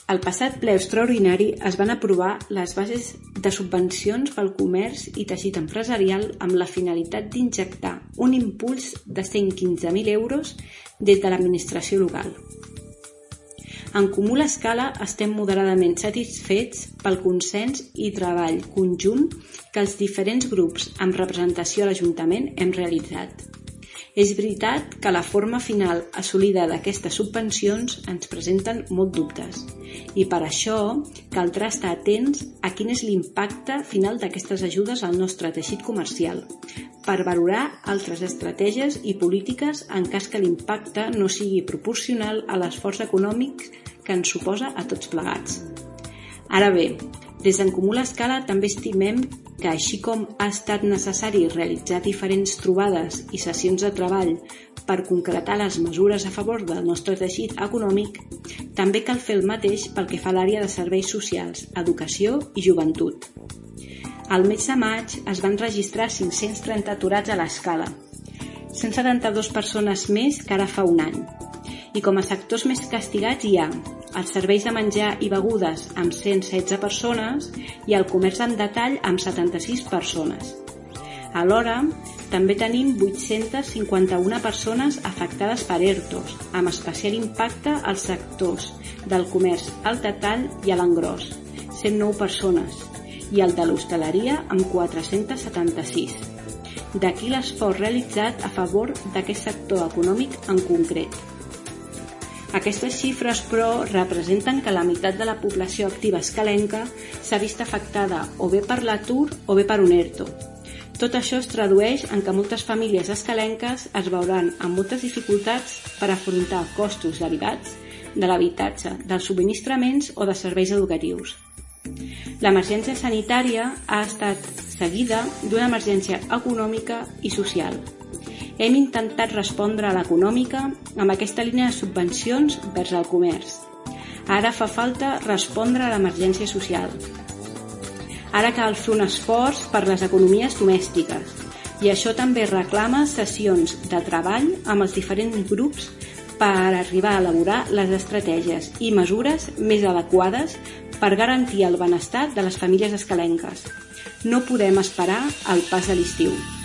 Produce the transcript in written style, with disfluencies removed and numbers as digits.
Al passat ple extraordinari es van aprovar les bases de subvencions pel comerç i teixit empresarial amb la finalitat d'injectar un impuls de 115.000 euros des de l'administració local. En Comú l'Escala estem moderadament satisfets pel consens i treball conjunt que els diferents grups amb representació a l'Ajuntament hem realitzat. És veritat que la forma final assolida d'aquestes subvencions ens presenten molt dubtes i per això caldrà estar atents a quin és l'impacte final d'aquestes ajudes al nostre teixit comercial per valorar altres estratègies i polítiques en cas que l'impacte no sigui proporcional a l'esforç econòmic que ens suposa a tots plegats. Ara bé, des d'en Comú l'Escala també estimem que així com ha estat necessari realitzar diferents trobades i sessions de treball per concretar les mesures a favor del nostre teixit econòmic, també cal fer el mateix pel que fa a l'àrea de serveis socials, educació i joventut. Al mes de maig es van registrar 530 aturats a l'Escala, 172 persones més que ara fa un any. I com a sectors més castigats hi ha els serveis de menjar i begudes amb 116 persones i el comerç en detall amb 76 persones. Alhora, també tenim 851 persones afectades per ERTOs, amb especial impacte als sectors del comerç al detall i a l'engròs, 109 persones, i el de l'hostaleria amb 476. D'aquí l'esforç realitzat a favor d'aquest sector econòmic en concret. Aquestes xifres, però, representen que la meitat de la població activa escalenca s'ha vist afectada o bé per l'atur o bé per un ERTO. Tot això es tradueix en que moltes famílies escalenques es veuran amb moltes dificultats per afrontar costos derivats de l'habitatge, dels subministraments o de serveis educatius. L'emergència sanitària ha estat seguida d'una emergència econòmica i social. Hem intentat respondre a l'econòmica amb aquesta línia de subvencions vers el comerç. Ara fa falta respondre a l'emergència social. Ara cal fer un esforç per les economies domèstiques i això també reclama sessions de treball amb els diferents grups per arribar a elaborar les estratègies i mesures més adequades per garantir el benestar de les famílies escalenques. No podem esperar el pas de l'estiu.